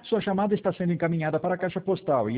Sua chamada está sendo encaminhada para a caixa postal